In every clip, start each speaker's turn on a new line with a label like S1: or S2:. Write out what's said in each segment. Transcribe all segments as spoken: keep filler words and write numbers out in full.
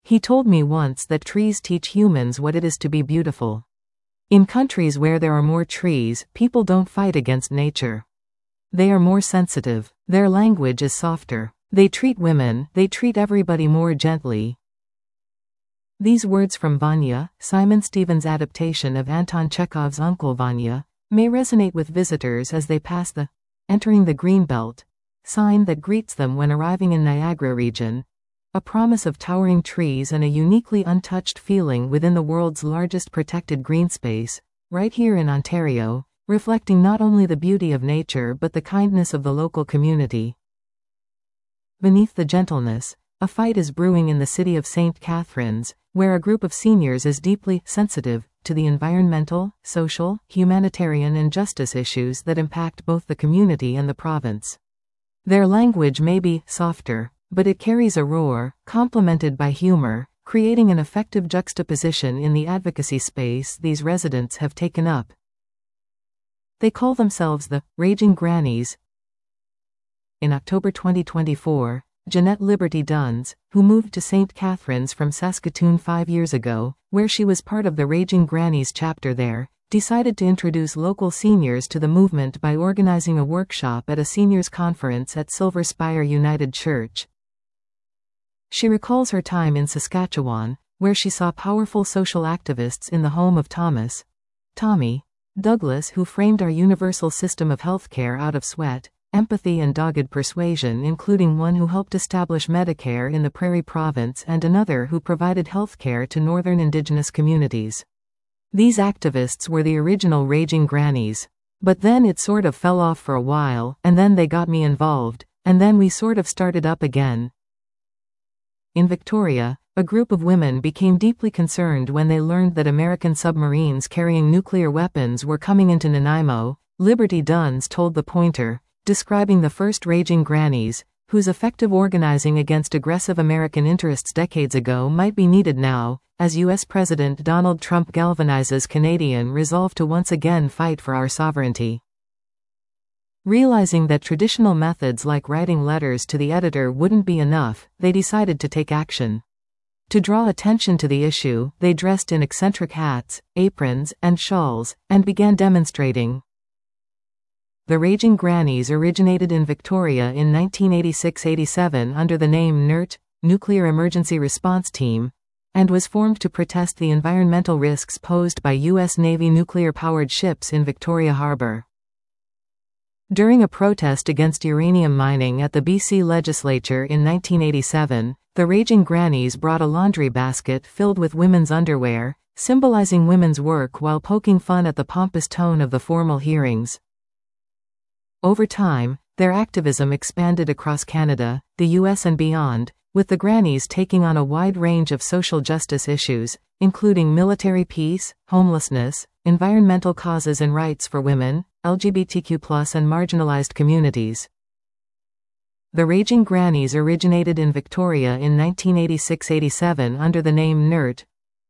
S1: He told me once that trees teach humans what it is to be beautiful. In countries where there are more trees, people don't fight against nature. They are more sensitive. Their language is softer. They treat women, they treat everybody more gently. These words from Vanya, Simon Stevens' adaptation of Anton Chekhov's Uncle Vanya, may resonate with visitors as they pass the "Entering the Greenbelt" sign that greets them when arriving in Niagara region, a promise of towering trees and a uniquely untouched feeling within the world's largest protected green space, right here in Ontario, reflecting not only the beauty of nature but the kindness of the local community. Beneath the gentleness, a fight is brewing in the city of Saint Catharines, where a group of seniors is deeply sensitive to the environmental, social, humanitarian and justice issues that impact both the community and the province. Their language may be softer, but it carries a roar, complemented by humor, creating an effective juxtaposition in the advocacy space these residents have taken up. They call themselves the Raging Grannies. In October twenty twenty-four, Jeanette Liberty Duns, who moved to Saint Catharines from Saskatoon five years ago, where she was part of the Raging Grannies chapter there, decided to introduce local seniors to the movement by organizing a workshop at a seniors conference at Silver Spire United Church. She recalls her time in Saskatchewan, where she saw powerful social activists in the home of Thomas, Tommy, Douglas, who framed our universal system of healthcare out of sweat, empathy and dogged persuasion, including one who helped establish Medicare in the Prairie Province and another who provided healthcare to northern Indigenous communities. These activists were the original Raging Grannies. But then it sort of fell off for a while, and then they got me involved, and then we sort of started up again. In Victoria, a group of women became deeply concerned when they learned that American submarines carrying nuclear weapons were coming into Nanaimo. Liberty Duns told The Pointer, describing the first Raging Grannies, whose effective organizing against aggressive American interests decades ago might be needed now, as U S President Donald Trump galvanizes Canadian resolve to once again fight for our sovereignty. Realizing that traditional methods like writing letters to the editor wouldn't be enough, they decided to take action. To draw attention to the issue, they dressed in eccentric hats, aprons, and shawls, and began demonstrating. The Raging Grannies originated in Victoria in nineteen eighty-six eighty-seven under the name NERT, Nuclear Emergency Response Team, and was formed to protest the environmental risks posed by U S Navy nuclear-powered ships in Victoria Harbour. During a protest against uranium mining at the B C legislature in nineteen eighty-seven, the Raging Grannies brought a laundry basket filled with women's underwear, symbolizing women's work while poking fun at the pompous tone of the formal hearings. Over time, their activism expanded across Canada, the U S and beyond, with the Grannies taking on a wide range of social justice issues, including military peace, homelessness, environmental causes and rights for women, L G B T Q plus and marginalized communities. The Raging Grannies originated in Victoria in nineteen eighty-six eighty-seven under the name NERT.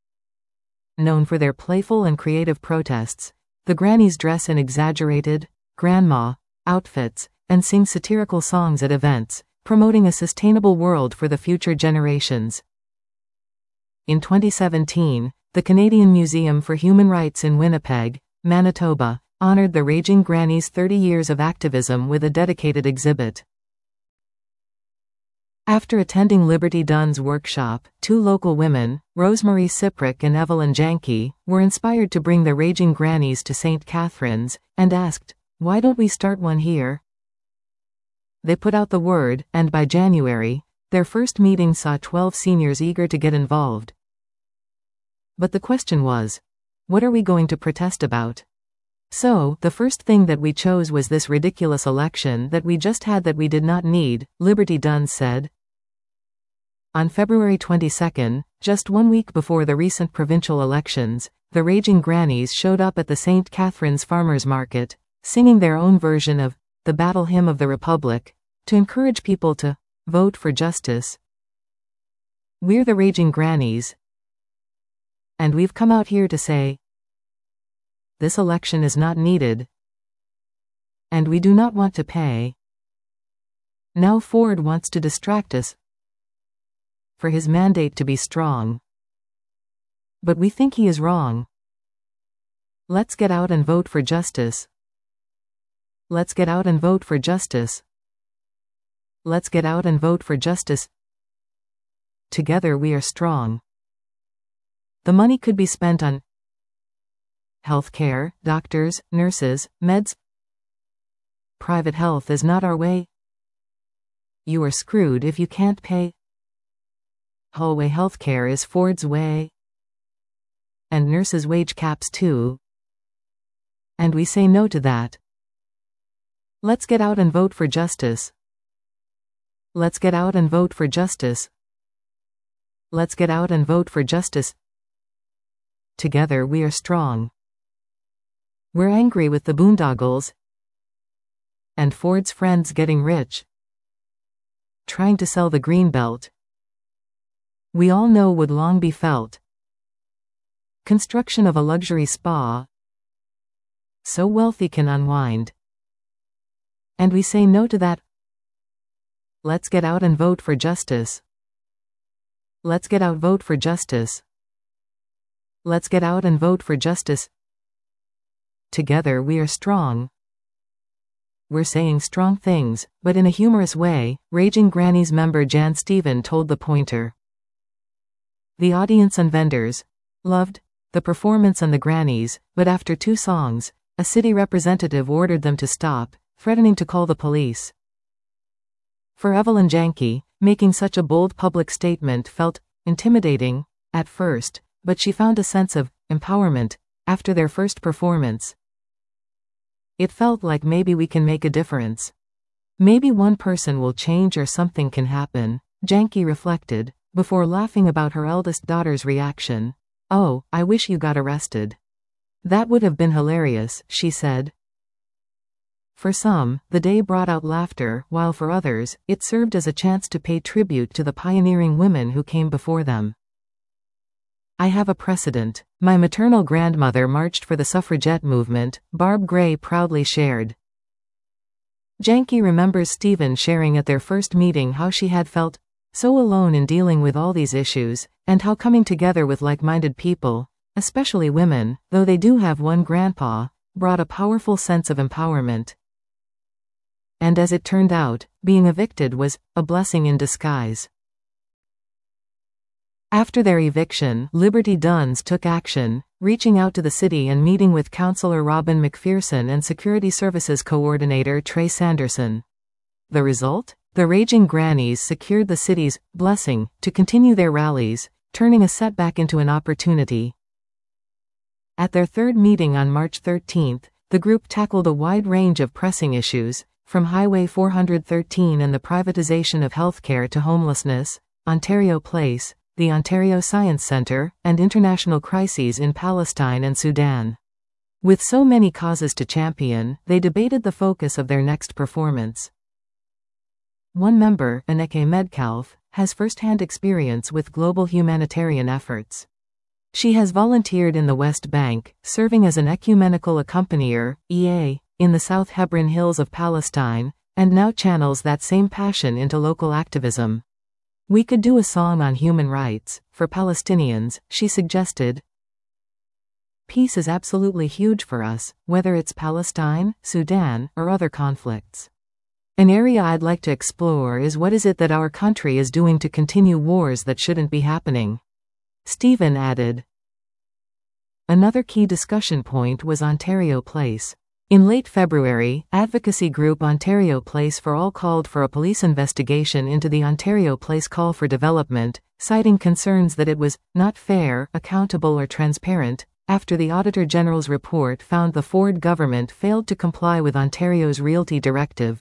S1: Known for their playful and creative protests, the Grannies dress in exaggerated, grandma outfits, and sing satirical songs at events, promoting a sustainable world for the future generations. In twenty seventeen, the Canadian Museum for Human Rights in Winnipeg, Manitoba, honored the Raging Grannies' thirty years of activism with a dedicated exhibit. After attending Liberty Duns' workshop, two local women, Rosemary Siprick and Evelyn Janke, were inspired to bring the Raging Grannies to Saint Catharines, and asked, "Why don't we start one here?" They put out the word, and by January, their first meeting saw twelve seniors eager to get involved. But the question was, what are we going to protest about? So, the first thing that we chose was this ridiculous election that we just had that we did not need, Liberty Duns said. On February twenty-second, just one week before the recent provincial elections, the Raging Grannies showed up at the Saint Catharines Farmers Market, singing their own version of the Battle Hymn of the Republic, to encourage people to vote for justice. We're the Raging Grannies, and we've come out here to say, this election is not needed, and we do not want to pay. Now Ford wants to distract us. for his mandate to be strong. But we think he is wrong. Let's get out and vote for justice. Let's get out and vote for justice. Let's get out and vote for justice. Together we are strong. The money could be spent on healthcare, doctors, nurses, meds. Private health is not our way. You are screwed if you can't pay. Hallway healthcare is Ford's way. And nurses' wage caps too. And we say no to that. Let's get out and vote for justice. Let's get out and vote for justice. Let's get out and vote for justice. Together we are strong. We're angry with the boondoggles and Ford's friends getting rich, trying to sell the greenbelt. We all know would long be felt. Construction of a luxury spa, so wealthy can unwind. And we say no to that. Let's get out and vote for justice. Let's get out vote for justice. Let's get out and vote for justice. Together we are strong. We're saying strong things, but in a humorous way, Raging Grannies member Jan Stephen told The Pointer. The audience and vendors loved the performance and the grannies, but after two songs, a city representative ordered them to stop, threatening to call the police. For Evelyn Janke, making such a bold public statement felt intimidating at first, but she found a sense of empowerment after their first performance. It felt like maybe we can make a difference. Maybe one person will change or something can happen, Janke reflected, before laughing about her eldest daughter's reaction. Oh, I wish you got arrested. That would have been hilarious, she said. For some, the day brought out laughter, while for others, it served as a chance to pay tribute to the pioneering women who came before them. I have a precedent. My maternal grandmother marched for the suffragette movement, Barb Gray proudly shared. Janke remembers Stephen sharing at their first meeting how she had felt so alone in dealing with all these issues, and how coming together with like-minded people, especially women, though they do have one grandpa, brought a powerful sense of empowerment. And as it turned out, being evicted was a blessing in disguise. After their eviction, Liberty Duns took action, reaching out to the city and meeting with Councillor Robin McPherson and Security Services Coordinator Trey Sanderson. The result? The Raging Grannies secured the city's blessing to continue their rallies, turning a setback into an opportunity. At their third meeting on March thirteenth, the group tackled a wide range of pressing issues, from Highway four thirteen and the privatization of healthcare to homelessness, Ontario Place, the Ontario Science Centre, and international crises in Palestine and Sudan. With so many causes to champion, they debated the focus of their next performance. One member, Anneke Metcalf, has first-hand experience with global humanitarian efforts. She has volunteered in the West Bank, serving as an ecumenical accompanier, E A, in the South Hebron Hills of Palestine, and now channels that same passion into local activism. We could do a song on human rights, for Palestinians, she suggested. Peace is absolutely huge for us, whether it's Palestine, Sudan, or other conflicts. An area I'd like to explore is what is it that our country is doing to continue wars that shouldn't be happening. Stephen added. Another key discussion point was Ontario Place. In late February, advocacy group Ontario Place for All called for a police investigation into the Ontario Place call for development, citing concerns that it was not fair, accountable or transparent, after the Auditor General's report found the Ford government failed to comply with Ontario's Realty Directive.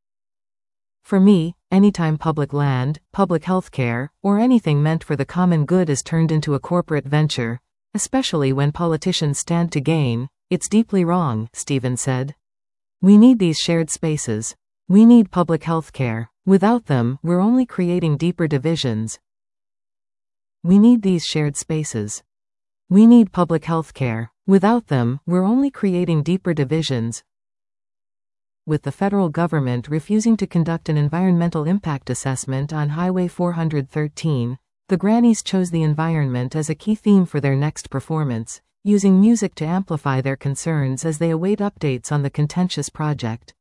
S1: For me, anytime public land, public health care, or anything meant for the common good is turned into a corporate venture, especially when politicians stand to gain, it's deeply wrong, Stephen said. We need these shared spaces. We need public health care. Without them, we're only creating deeper divisions. We need these shared spaces. We need public health care. Without them, we're only creating deeper divisions. With the federal government refusing to conduct an environmental impact assessment on Highway four thirteen, The grannies chose the environment as a key theme for their next performance, using music to amplify their concerns as they await updates on the contentious project.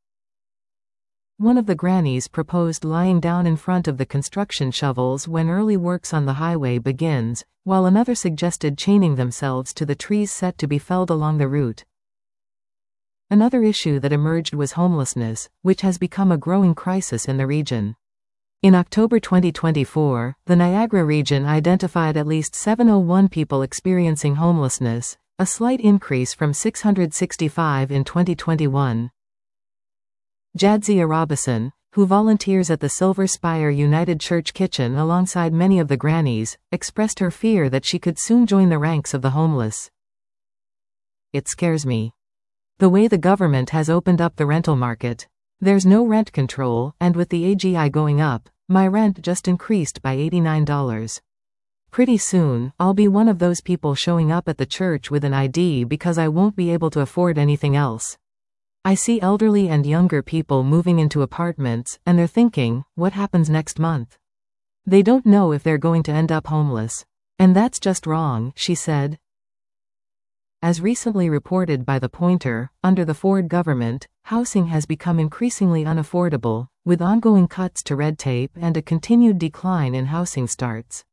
S1: One of the grannies proposed lying down in front of the construction shovels when early works on the highway begins, while another suggested chaining themselves to the trees set to be felled along the route. Another issue that emerged was homelessness, which has become a growing crisis in the region. In October twenty twenty-four, the Niagara region identified at least seven hundred one people experiencing homelessness, a slight increase from six hundred sixty-five in twenty twenty-one. Jadzia Robison, who volunteers at the Silver Spire United Church Kitchen alongside many of the grannies, expressed her fear that she could soon join the ranks of the homeless. "It scares me. The way the government has opened up the rental market. There's no rent control, and with the A G I going up, my rent just increased by eighty-nine dollars. Pretty soon, I'll be one of those people showing up at the church with an I D because I won't be able to afford anything else. I see elderly and younger people moving into apartments, and they're thinking, what happens next month? They don't know if they're going to end up homeless. And that's just wrong," she said. As recently reported by The Pointer, under the Ford government, housing has become increasingly unaffordable, with ongoing cuts to red tape and a continued decline in housing starts.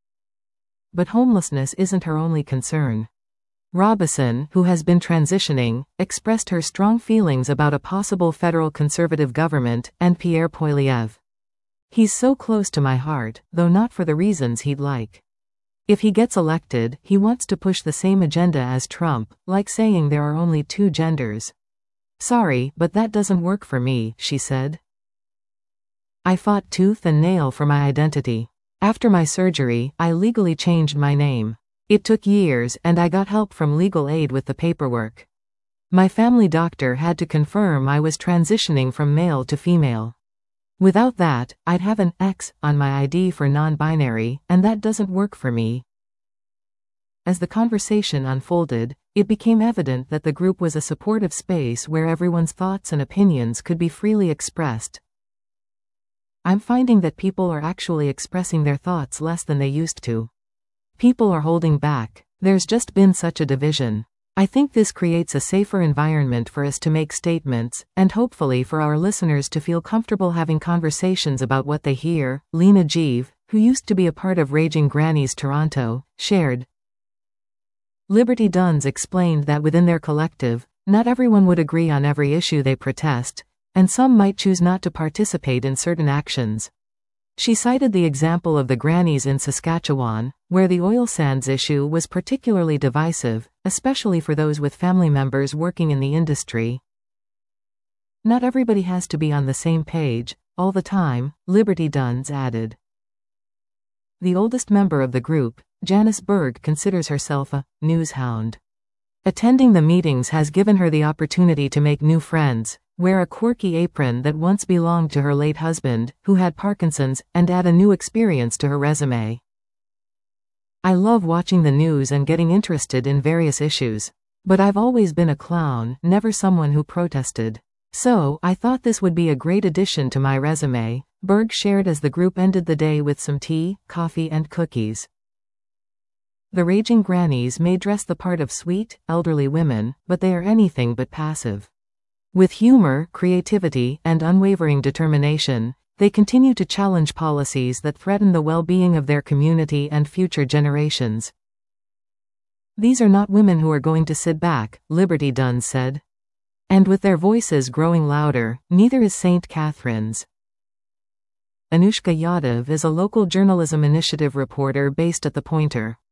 S1: But homelessness isn't her only concern. Robison, who has been transitioning, expressed her strong feelings about a possible federal conservative government, and Pierre Poilievre. "He's so close to my heart, though not for the reasons he'd like. If he gets elected, he wants to push the same agenda as Trump, like saying there are only two genders. Sorry, but that doesn't work for me," she said. "I fought tooth and nail for my identity. After my surgery, I legally changed my name. It took years, and I got help from legal aid with the paperwork. My family doctor had to confirm I was transitioning from male to female. Without that, I'd have an X on my I D for non-binary, and that doesn't work for me." As the conversation unfolded, it became evident that the group was a supportive space where everyone's thoughts and opinions could be freely expressed. "I'm finding that people are actually expressing their thoughts less than they used to. People are holding back. There's just been such a division. I think this creates a safer environment for us to make statements, and hopefully for our listeners to feel comfortable having conversations about what they hear," Lena Jeeve, who used to be a part of Raging Grannies Toronto, shared. Liberty Duns explained that within their collective, not everyone would agree on every issue they protest, and some might choose not to participate in certain actions. She cited the example of the grannies in Saskatchewan, where the oil sands issue was particularly divisive, especially for those with family members working in the industry. "Not everybody has to be on the same page, all the time," Liberty Duns added. The oldest member of the group, Janice Berg, considers herself a news hound. Attending the meetings has given her the opportunity to make new friends, wear a quirky apron that once belonged to her late husband, who had Parkinson's, and add a new experience to her resume. "I love watching the news and getting interested in various issues. But I've always been a clown, never someone who protested. So, I thought this would be a great addition to my resume," Berg shared as the group ended the day with some tea, coffee and cookies. The Raging Grannies may dress the part of sweet, elderly women, but they are anything but passive. With humor, creativity, and unwavering determination, they continue to challenge policies that threaten the well-being of their community and future generations. "These are not women who are going to sit back," Liberty Duns said. And with their voices growing louder, neither is Saint Catherine's. Anushka Yadav is a local journalism initiative reporter based at The Pointer.